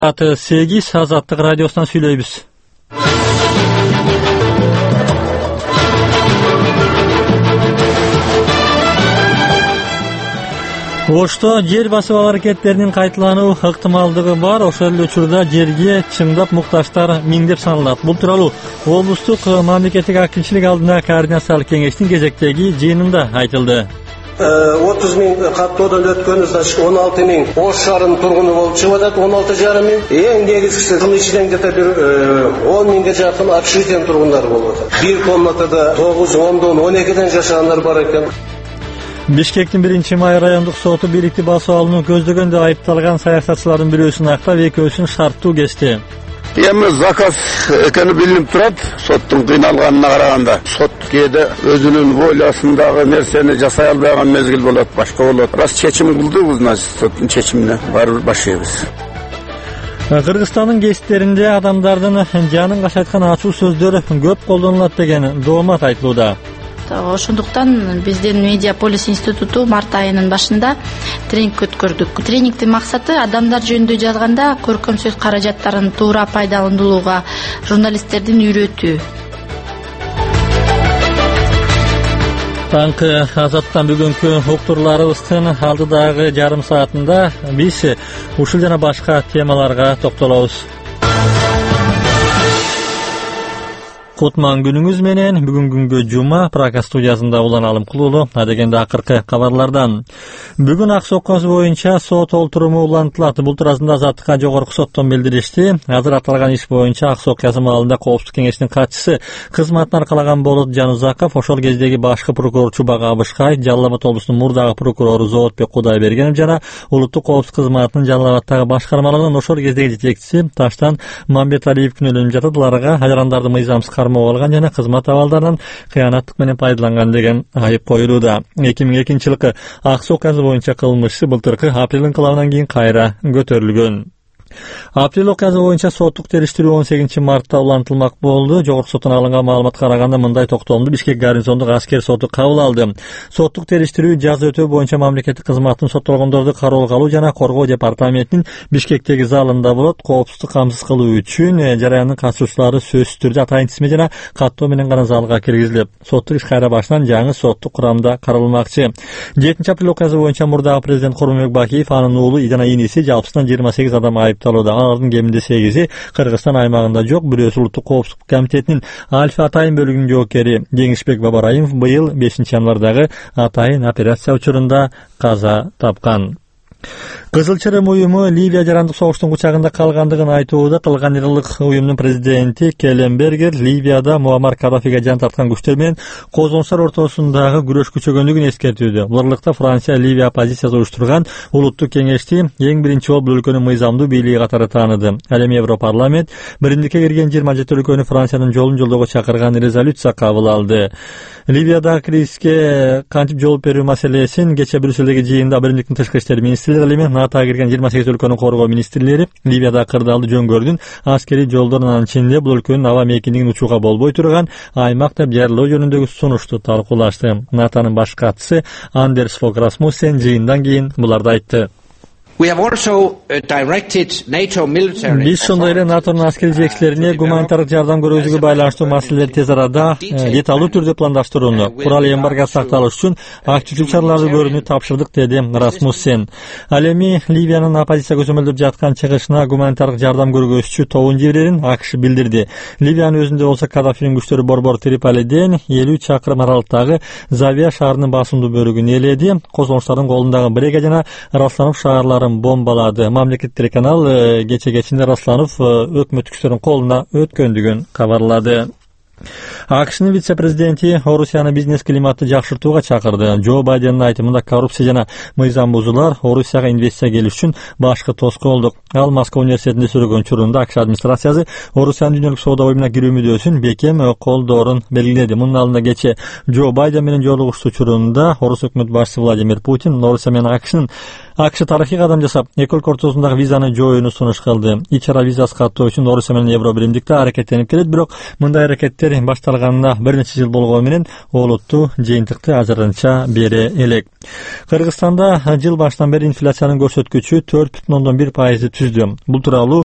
8 Азаттык радиосунан сүйлөйбүз. Ошто жер басып алуу аракеттеринин кайталануу ыктымалдыгы бар. Ошол эле учурда жерге чыңдап муктаждар миңдеп саналат. Бул тууралуу облустук мамлекеттик акимчилик алдында координациялык кеңештин кезектеги жыйынында айтылды. 30 миң каттоодон өткөнү, 16 миң Ош шаарынын тургуну болуп чыгып атат, 16,5 миң. Эң негизгиси бул ичинен где-то бир 10 миңге жакын общежитиенин тургундары болуп атат. Бир комнатада 9, 10дон 12ден жашагандар бар экен. Бишкектин 1-май райондук соту бийликти басып алууну көздөгөн деп айыпталган саясатчылардын бирөөсүн актап, экөөсүн шарттуу кести. Эми заказ экени билинип турат, соттун кыйналганына караганда. Сот кээде өзүнүн волясындагы нерсени жасай албаган мезгил болот, башка болот. Раз чечим кылдыбыз, значит, соттун чечимине барып башlayбыз. Кыргызстандын гезиттеринде адамдардын жанын качайткан ачуу сөздөр көп колдонулат деген доомат айтылууда. Ошондуктан биздин Медиаполис институту март айынын башында тренинг өткөрдүк. Тренингдин максаты адамдар жөнүндө жазганда көркөм сөз каражаттарын туура пайдаланууга журналисттердин үйрөтүү. Таңкы Азаттан бүгүнкү уктурларыбыздын алдыдагы жарым саатында биз ушул жана башка темаларга токтолобуз. Кутман күнүңүз менен. Бүгүн күнгө жума, Прага студиясында уланалым кылуулу. Адегенде акыркы кабарлардан. Бүгүн Ак Соо укмасы боюнча сот олтуруму улантылат. Бул туурасында Азаттыкка жогорку соттон билдиришти. Азыр аталган иш боюнча Ак Соо укмасы маалында Коопсуздук кеңештин катчысы кызматын аркалаган Болот Жанузаков, ошол кездеги башкы прокурор Чубак Абышкай, Жалал Абад облусунун мурдагы прокурору Зоотбек Кудайбергенов жана улуттук коопсуздук кызматынын Жалал Абаддагы башкармалыгынын ошол кездеги жетекчиси Таштан Мамбеталиев күнөөлөнүп жатат. Буларга ажырандарды мыйзамсыз алган жана кызмат абалдарынан кыянаттык менен пайдаланган деген айып коюлууда. 2002-жылкы Ак Соо укмасы боюнча кылмыш былтыркы апрель инкылабынан кийин кайра көтөрүлгөн. Апрель окуясы боюнча соттук териштирүү 18-мартта улантылмак болду. Жогорку соттон алынган маалыматка караганда мындай токтолду. Бишкек гарнизондук аскер соту кабыл алды. Соттук териштирүү жаза өтөө боюнча мамлекеттик кызматтын соттолгондорду кароолго алуу жана коргоо департаментинин Бишкектеги залында болот. Коопсуздук камсыз кылуу үчүн жараяндын катышуучулары сөзсүз түрдө атайын тизме жана каттоо менен гана залга киргизилип, соттук иш кайра башынан жаңы соттук курамда каралмакчы. 7-апрель окуясы боюнча мурдагы президент Курманбек Бакиев, анын уулу жана иниси жалпысынан 28 адам алардын кеминде 8-и Кыргызстан аймагында жок. Бирөөсү улуттук коопсуздук комитетинин Альфа Атайын бөлүгүнүн жоокери Жеңишбек Бабараимов быйыл 5-январдагы Атайын операция учурунда каза тапкан. Кызыл Чырым уюму Ливия жарандык согуштун кучагында калгандыгын айтууда. Кылганирлык уюмдун президенти Келенбергер Ливияда Муаммар Кадафиге жан тарткан күчтөр менен козгонуштар ортосундагы күрөш күчөгөндүгүн эскертүүдө. Буларлыкта Франция Ливия оппозициясы уюштурган улуттук кеңешти эң биринчи болуп бул өлкөнүн мыйзамдуу бийлиги катары тааныды. Ал эми Европарламент бириндикке кирген 27 өлкөнү Франциянын жолун жолдоого чакырган резолюция кабыл алды. Ливиядагы кризиске кантип жооп берүү маселесин кече Брюссельдеги жыйында бириндиктин тышкы иштер министрлиги эми НАТОга кирген 28 өлкөнүн коргоо министрлери Ливияда кырдаалды жөнгөрдүн аскери жолдорунун ичинде бул өлкөнүн аба мейкиндигин учууга болбой турган аймак деп жарыялоо жөнүндөгү сунушту талкуулашты. НАТОнун баш катчысы Андерс Фог Расмуссен жыйындан кийин буларды айтты. Биз ошондой эле НАТОнун аскери жетекчилерине гуманитардык жардам көргөзүүгө байланыштуу маселелерди тез арада деталдуу түрдө пландаштырууну, курал эмбарго сакталыш үчүн активдүү чараларды көрүүнү тапшырдык, деди Расмуссен. Ал эми Ливиянын оппозиция көзөмөлдөп жаткан чыгышына гуманитардык жардам көргөзүүчү тобун жиберерин АКШ билдирди. Ливиянын өзүндө болсо Кадафинин күчтөрү борбор Триполиден 50 чакырым аралыктагы Завия шаарынын басымдуу бөлүгүн ээледи. Козгонуштардын колундагы Брега жана Расланов шаарларын бомбалады. Мамлекеттик телеканал кече-кечинде Расланов өкмөт күчтөрүнүн колуна өткөндүгүн кабарлады. АКШнын вице-президенти Орусияны бизнес климатты жакшыртууга чакырды. Джо Байдендин айтымында коррупция жана мыйзам бузуулар Орусияга инвестиция келиш үчүн башкы тоскоолдук. Ал Москва университетинде сүргөн учурунда АКШ администрациясы Орусиянын дүйнөлүк соода уюмуна кирүү мүдөөсүн бекем колдоорун белгиледи. Мунун алдында кече Джо Байден менен жолугушуу учурунда Орус өкмөт башчысы Владимир Путин Орусия менен АКШ тарыхый кадам жасап, эки өлкө ортосундагы визаны жоюуну сунуш кылды. Ич-ара визасы каттоо үчүн Орусия менен Евро биримдикте аракеттенип келет, бирок мындай аракеттер башталганына бир нече жыл болгону менен олуттуу жыйынтыкты азырынча бере элек. Кыргызстанда жыл башынан бери инфляциянын көрсөткүчү 4,1% түздү. Бул тууралуу